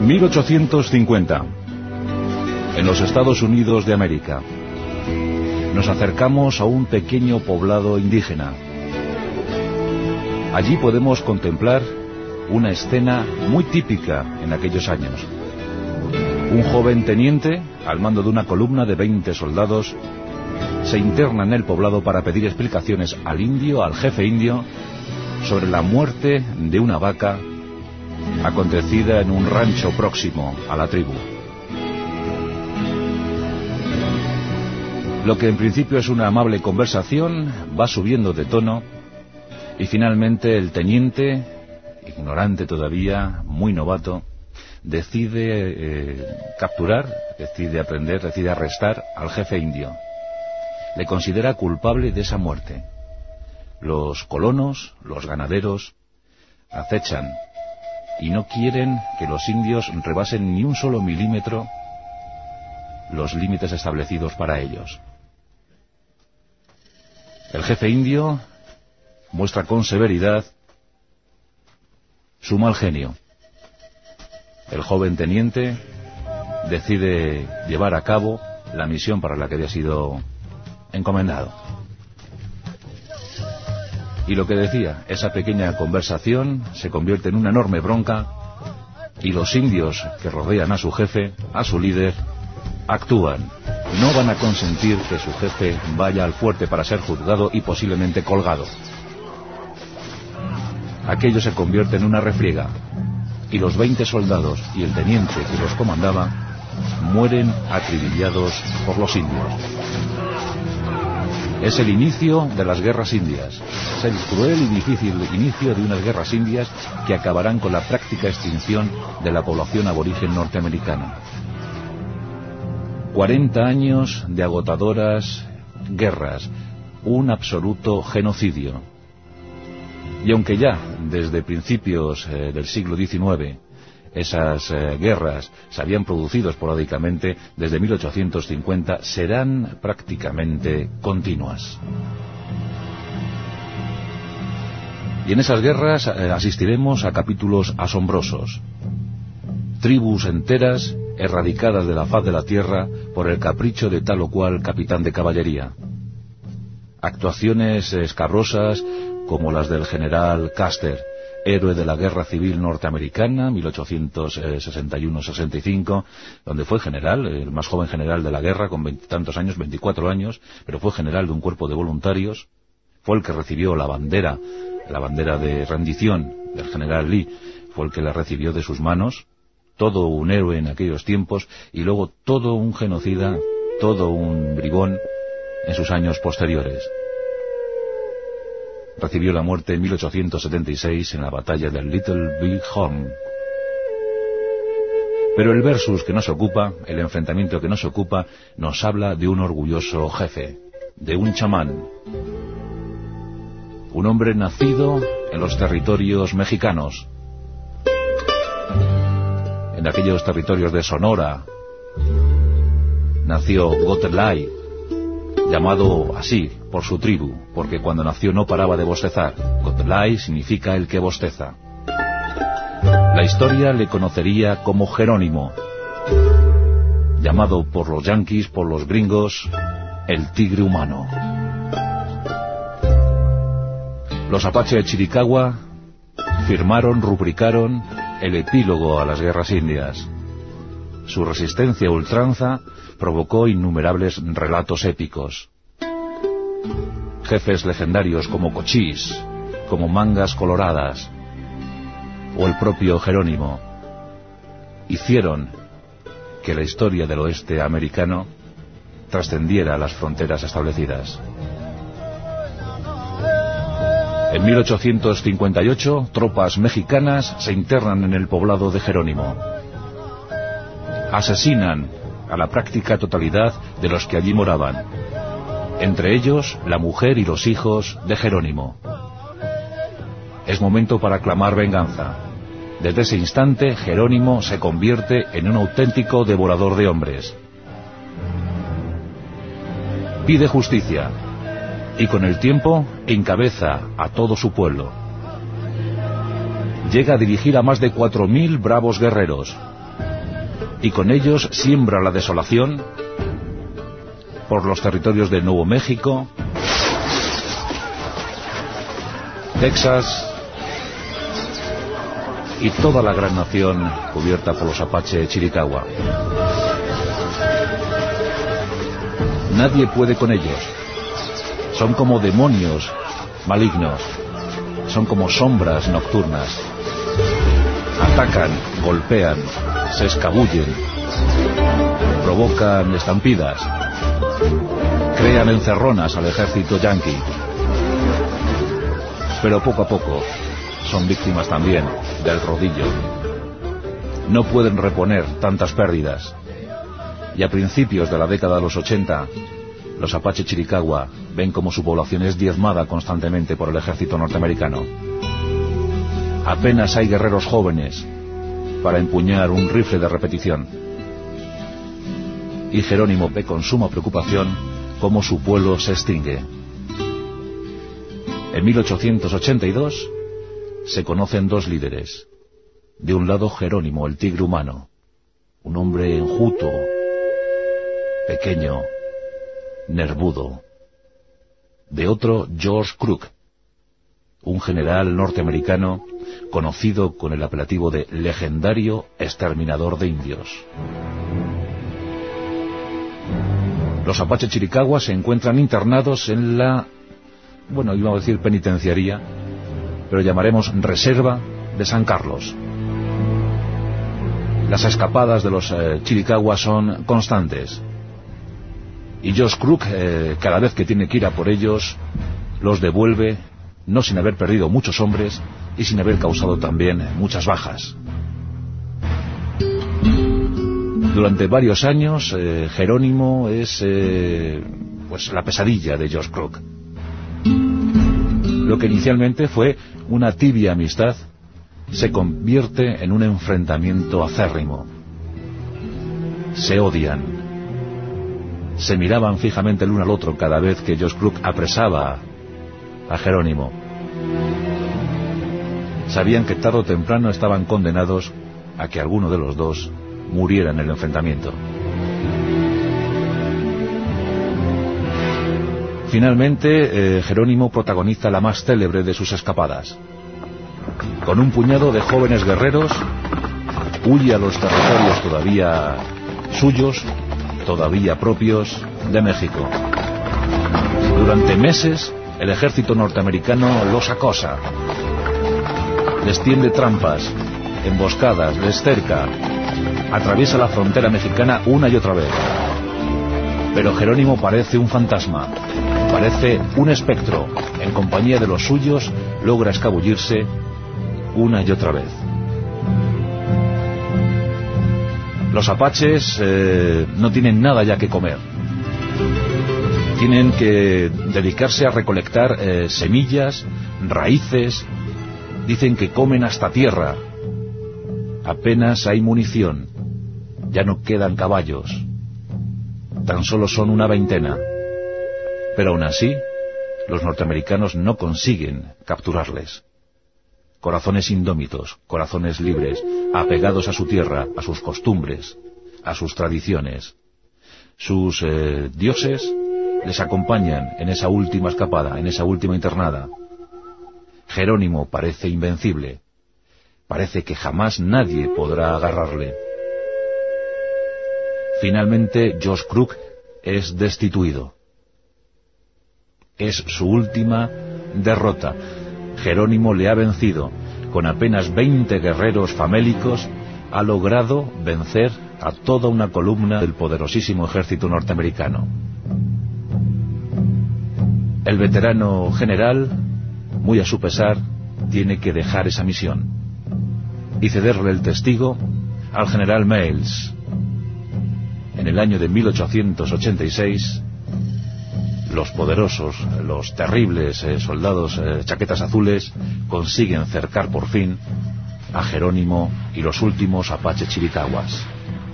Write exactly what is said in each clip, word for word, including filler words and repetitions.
mil ochocientos cincuenta. En los Estados Unidos de América. Nos acercamos a un pequeño poblado indígena. Allí podemos contemplar una escena muy típica en aquellos años. Un joven teniente, al mando de una columna de veinte soldados, se interna en el poblado para pedir explicaciones al indio, al jefe indio, sobre la muerte de una vaca acontecida en un rancho próximo a la tribu. Lo que en principio es una amable conversación va subiendo de tono y finalmente el teniente, ignorante todavía, muy novato, decide eh, capturar, decide aprender, decide arrestar al jefe indio. Le considera culpable de esa muerte. Los colonos, los ganaderos, acechan y no quieren que los indios rebasen ni un solo milímetro los límites establecidos para ellos. El jefe indio muestra con severidad su mal genio. El joven teniente decide llevar a cabo la misión para la que había sido encomendado. Y lo que decía, esa pequeña conversación se convierte en una enorme bronca y los indios que rodean a su jefe, a su líder, actúan. No van a consentir que su jefe vaya al fuerte para ser juzgado y posiblemente colgado. Aquello se convierte en una refriega y los veinte soldados y el teniente que los comandaba mueren acribillados por los indios. Es el inicio de las guerras indias. Es el cruel y difícil inicio de unas guerras indias que acabarán con la práctica extinción de la población aborigen norteamericana. cuarenta años de agotadoras guerras, un absoluto genocidio. Y aunque ya desde principios eh, del siglo diecinueve esas eh, guerras se habían producido esporádicamente, desde mil ochocientos cincuenta serán prácticamente continuas. Y en esas guerras eh, asistiremos a capítulos asombrosos. Tribus enteras erradicadas de la faz de la tierra por el capricho de tal o cual capitán de caballería. Actuaciones escabrosas como las del general Custer, héroe de la Guerra Civil Norteamericana, mil ochocientos sesenta y uno sesenta y cinco, donde fue general, el más joven general de la guerra, con veintitantos años, veinticuatro años, pero fue general de un cuerpo de voluntarios, fue el que recibió la bandera, la bandera de rendición del general Lee, fue el que la recibió de sus manos, todo un héroe en aquellos tiempos, y luego todo un genocida, todo un bribón en sus años posteriores. Recibió la muerte en mil ochocientos setenta y seis en la batalla del Little Big Horn. Pero el versus que nos ocupa, el enfrentamiento que nos ocupa, nos habla de un orgulloso jefe, de un chamán. Un hombre nacido en los territorios mexicanos, en aquellos territorios de Sonora. Nació Gotelay, llamado así por su tribu, porque cuando nació no paraba de bostezar. Gotelay significa el que bosteza. La historia le conocería como Jerónimo, llamado por los yanquis, por los gringos, el tigre humano. Los apaches de Chiricahua firmaron, rubricaron el epílogo a las guerras indias. Su resistencia a ultranza provocó innumerables relatos épicos. Jefes legendarios como Cochís, como Mangas Coloradas, o el propio Jerónimo, hicieron que la historia del oeste americano trascendiera las fronteras establecidas. En mil ochocientos cincuenta y ocho, tropas mexicanas se internan en el poblado de Jerónimo. Asesinan a la práctica totalidad de los que allí moraban, entre ellos la mujer y los hijos de Jerónimo. Es momento para clamar venganza. Desde ese instante, Jerónimo se convierte en un auténtico devorador de hombres. Pide justicia, y con el tiempo encabeza a todo su pueblo. Llega a dirigir a más de cuatro mil bravos guerreros, y con ellos siembra la desolación por los territorios de Nuevo México, Texas y toda la gran nación cubierta por los Apache Chiricahua. Nadie puede con ellos. Son como demonios malignos. Son como sombras nocturnas. Atacan, golpean, se escabullen, provocan estampidas, crean encerronas al ejército yanqui. Pero poco a poco son víctimas también del rodillo. No pueden reponer tantas pérdidas. Y a principios de la década de los ochenta, los Apache Chiricahua ven como su población es diezmada constantemente por el ejército norteamericano. Apenas hay guerreros jóvenes para empuñar un rifle de repetición. Y Jerónimo ve con suma preocupación cómo su pueblo se extingue. En mil ochocientos ochenta y dos se conocen dos líderes. De un lado Jerónimo, el tigre humano, un hombre enjuto, pequeño, nervudo. De otro, George Crook, un general norteamericano conocido con el apelativo de legendario exterminador de indios. Los Apache Chiricahua se encuentran internados en la, bueno, íbamos a decir penitenciaría, pero llamaremos reserva de San Carlos. Las escapadas de los eh, Chiricahua son constantes. Y George Crook, eh, cada vez que tiene que ir a por ellos, los devuelve, no sin haber perdido muchos hombres y sin haber causado también muchas bajas. Durante varios años, eh, Jerónimo es eh, pues la pesadilla de George Crook. Lo que inicialmente fue una tibia amistad se convierte en un enfrentamiento acérrimo. Se odian. Se miraban fijamente el uno al otro cada vez que George Crook apresaba a Jerónimo. Sabían que tarde o temprano estaban condenados a que alguno de los dos muriera en el enfrentamiento. Finalmente, eh, Jerónimo protagoniza la más célebre de sus escapadas. Con un puñado de jóvenes guerreros, huye a los territorios todavía suyos, todavía propios de México. Durante meses, el ejército norteamericano los acosa, les tiende trampas, emboscadas, les cerca, atraviesa la frontera mexicana una y otra vez. Pero Jerónimo parece un fantasma, parece un espectro. En compañía de los suyos, logra escabullirse una y otra vez. Los apaches eh, no tienen nada ya que comer. Tienen que dedicarse a recolectar eh, semillas, raíces. Dicen que comen hasta tierra. Apenas hay munición. Ya no quedan caballos. Tan solo son una veintena. Pero aún así, los norteamericanos no consiguen capturarles. Corazones indómitos, corazones libres, apegados a su tierra, a sus costumbres, a sus tradiciones. Sus eh, dioses les acompañan en esa última escapada, en esa última internada. Jerónimo parece invencible. Parece que jamás nadie podrá agarrarle. Finalmente, George Crook es destituido. Es su última derrota. Jerónimo le ha vencido. Con apenas veinte guerreros famélicos, ha logrado vencer a toda una columna del poderosísimo ejército norteamericano. El veterano general, muy a su pesar, tiene que dejar esa misión y cederle el testigo al general Miles. En el año de mil ochocientos ochenta y seis, los poderosos, los terribles eh, soldados eh, chaquetas azules consiguen cercar por fin a Jerónimo y los últimos Apache Chiricahuas.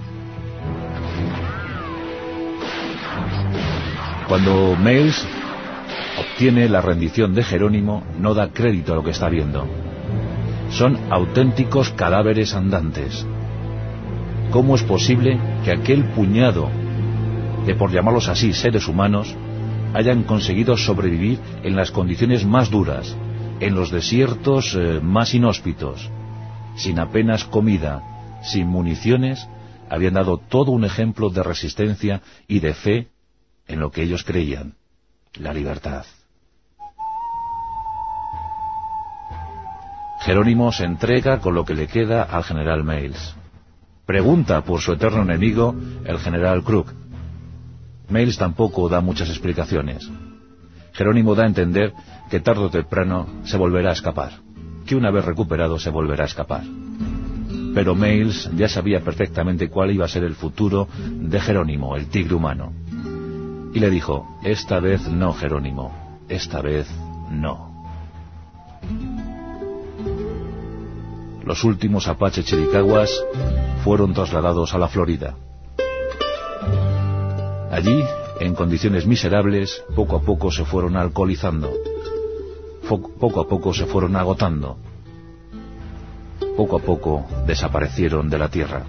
Cuando Miles obtiene la rendición de Jerónimo, no da crédito a lo que está viendo. Son auténticos cadáveres andantes. ¿Cómo es posible que aquel puñado de, por llamarlos así, seres humanos, hayan conseguido sobrevivir en las condiciones más duras, en los desiertos eh, más inhóspitos, sin apenas comida, sin municiones? Habían dado todo un ejemplo de resistencia y de fe en lo que ellos creían, la libertad. Jerónimo se entrega con lo que le queda al general Miles. Pregunta por su eterno enemigo, el general Crook. Miles tampoco da muchas explicaciones. Jerónimo da a entender que tarde o temprano se volverá a escapar, que una vez recuperado se volverá a escapar. Pero Miles ya sabía perfectamente cuál iba a ser el futuro de Jerónimo, el tigre humano. Y le dijo: esta vez no, Jerónimo, esta vez no. Los últimos apaches chiricahuas fueron trasladados a la Florida. Allí, en condiciones miserables, poco a poco se fueron alcoholizando, poco a poco se fueron agotando, poco a poco desaparecieron de la tierra.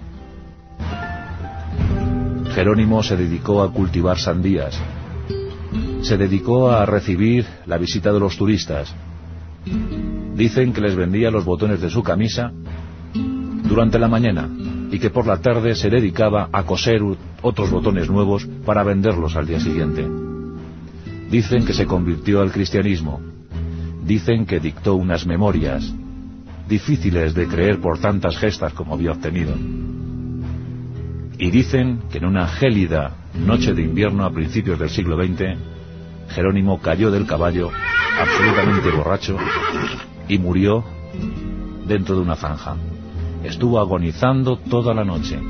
Jerónimo se dedicó a cultivar sandías, se dedicó a recibir la visita de los turistas. Dicen que les vendía los botones de su camisa durante la mañana y que por la tarde se dedicaba a coser otros botones nuevos para venderlos al día siguiente. Dicen que se convirtió al cristianismo. Dicen que dictó unas memorias difíciles de creer por tantas gestas como había obtenido. Y dicen que en una gélida noche de invierno a principios del siglo veinte, Jerónimo cayó del caballo, absolutamente borracho, y murió dentro de una zanja. Estuvo agonizando toda la noche.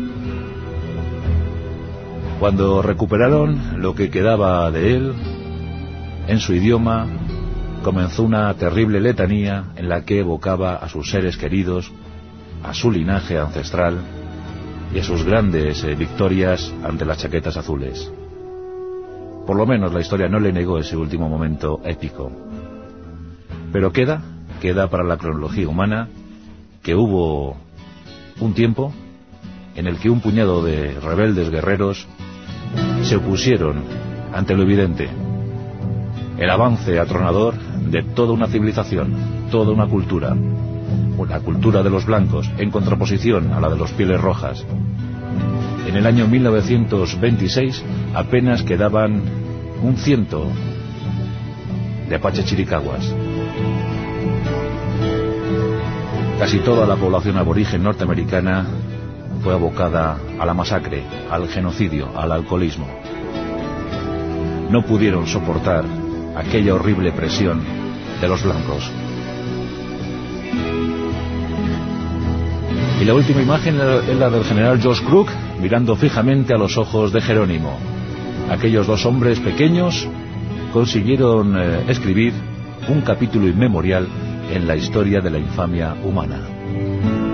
Cuando recuperaron lo que quedaba de él, en su idioma, comenzó una terrible letanía en la que evocaba a sus seres queridos, a su linaje ancestral y a sus grandes eh, victorias ante las chaquetas azules. Por lo menos la historia no le negó ese último momento épico. Pero queda, queda para la cronología humana que hubo un tiempo en el que un puñado de rebeldes guerreros se opusieron ante lo evidente, el avance atronador de toda una civilización, toda una cultura, la cultura de los blancos, en contraposición a la de los pieles rojas. En el año mil novecientos veintiséis apenas quedaban un ciento de apaches chiricahuas. Casi toda la población aborigen norteamericana fue abocada a la masacre, al genocidio, al alcoholismo. No pudieron soportar aquella horrible presión de los blancos. Y la última imagen es la del general George Crook mirando fijamente a los ojos de Jerónimo. Aquellos dos hombres pequeños consiguieron eh, escribir un capítulo inmemorial en la historia de la infamia humana.